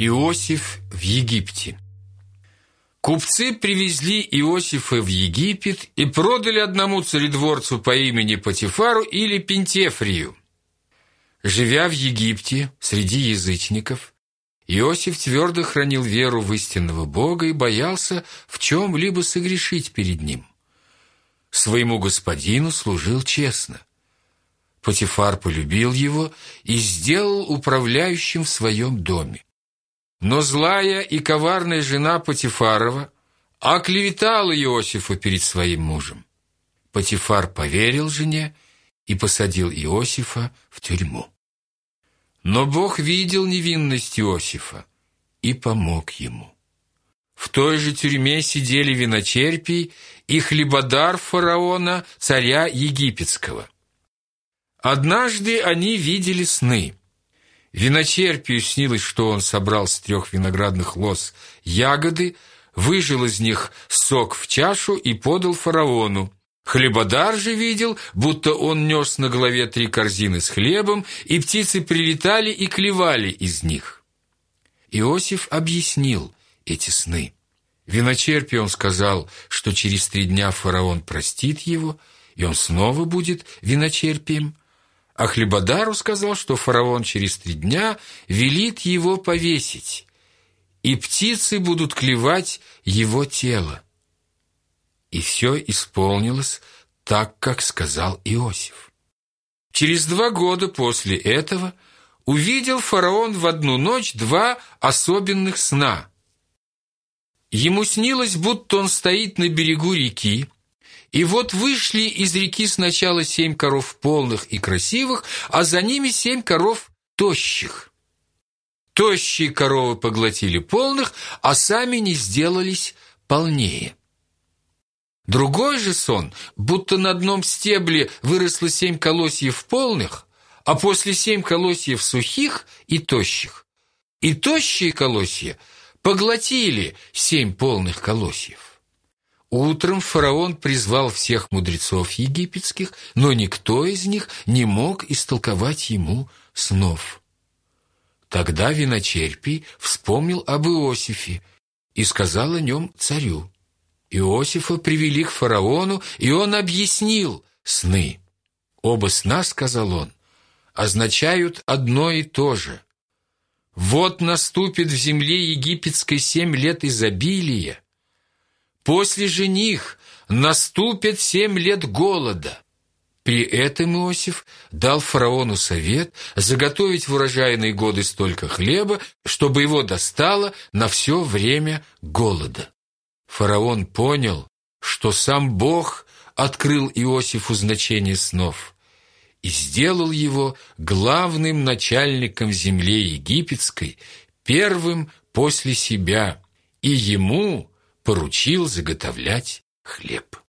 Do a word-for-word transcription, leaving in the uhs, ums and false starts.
Иосиф в Египте. Купцы привезли Иосифа в Египет и продали одному царедворцу по имени Потифару или Пентефрию. Живя в Египте среди язычников, Иосиф твердо хранил веру в истинного Бога и боялся в чем-либо согрешить перед Ним. Своему господину служил честно. Потифар полюбил его и сделал управляющим в своем доме. Но злая и коварная жена Потифарова оклеветала Иосифа перед своим мужем. Потифар поверил жене и посадил Иосифа в тюрьму. Но Бог видел невинность Иосифа и помог ему. В той же тюрьме сидели виночерпий и хлебодар фараона, царя египетского. Однажды они видели сны. Виночерпию снилось, что он собрал с трех виноградных лоз ягоды, выжал из них сок в чашу и подал фараону. Хлебодар же видел, будто он нес на голове три корзины с хлебом, и птицы прилетали и клевали из них. Иосиф объяснил эти сны. Виночерпию он сказал, что через три дня фараон простит его, и он снова будет виночерпием. А хлебодару сказал, что фараон через три дня велит его повесить, и птицы будут клевать его тело. И все исполнилось так, как сказал Иосиф. Через два года после этого увидел фараон в одну ночь два особенных сна. Ему снилось, будто он стоит на берегу реки, и вот вышли из реки сначала семь коров полных и красивых, а за ними семь коров тощих. Тощие коровы поглотили полных, а сами не сделались полнее. Другой же сон, будто на одном стебле выросло семь колосьев полных, а после семь колосьев сухих и тощих. И тощие колосья поглотили семь полных колосьев. Утром фараон призвал всех мудрецов египетских, но никто из них не мог истолковать ему снов. Тогда виночерпий вспомнил об Иосифе и сказал о нем царю. Иосифа привели к фараону, и он объяснил сны. Оба сна, сказал он, означают одно и то же. Вот наступит в земле египетской семь лет изобилия, после же них наступят семь лет голода. При этом Иосиф дал фараону совет заготовить в урожайные годы столько хлеба, чтобы его достало на все время голода. Фараон понял, что сам Бог открыл Иосифу значение снов и сделал его главным начальником в земле египетской, первым после себя, и ему поручил заготовлять хлеб.